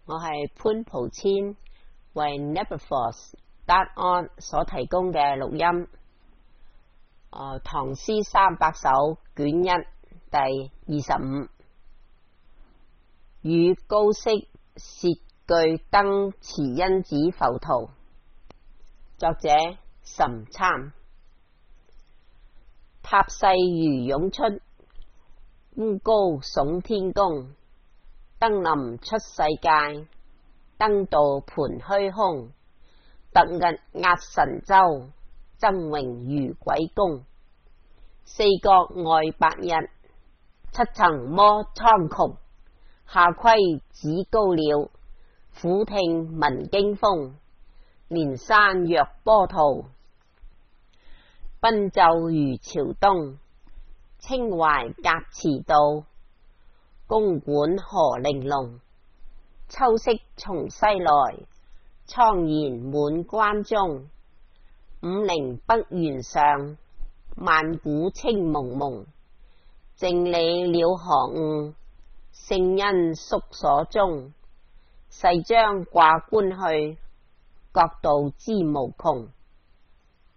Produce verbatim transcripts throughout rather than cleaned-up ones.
我係潘蒲千，為 Neverforce 答案所提供嘅錄音。呃、唐詩三百首卷一第二十五，與高適涉巨登詞因子浮圖，作者岑參。塔勢如湧出，烏高聳天宮。登臨出世界，登道盤虛空。突日壓神州，崢嶸如鬼宮。四國外白日，七層摩蒼穹。下窺指高鳥，俯聽聞驚風。連山若波濤，奔驟如潮東。清淮隔池道，公館何玲瓏。秋色從西來，蒼然滿關中。五陵北原上，萬古清蒙蒙。正理了何物，聖因宿所終。誓將掛冠去，國道知無窮。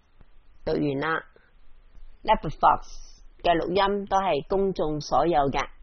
讀完啦。Neverforce 嘅錄音都係公眾所有嘅。